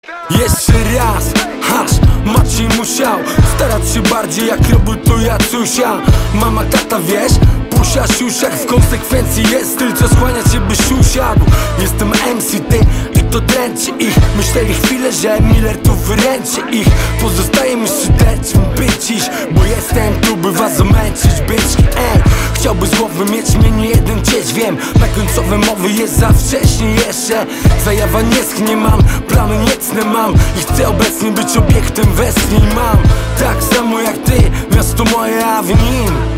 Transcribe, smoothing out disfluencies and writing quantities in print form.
Jeszcze raz, hasz, Maciej musiał starać się bardziej jak robił to Jacusia. Mama, tata, wiesz, pusia, siusiak. W konsekwencji jest styl, co skłania cię, byś usiadł. Jestem MC, ty i to dręczy ich. Myśleli chwilę, że Miller tu wyręczy ich. Pozostaje mi szyderczym być iść, bo jestem tu, by was zamęczyć, byczki, Chciałby z głowy mieć mnie nie jeden dzieć, wiem. Na końcowe mowy jest za wcześnie jeszcze. Zajawa nie schnie, mam plany niecne mam i chcę obecnie być obiektem westchnień. Mam tak samo jak ty, miasto moje, a w nim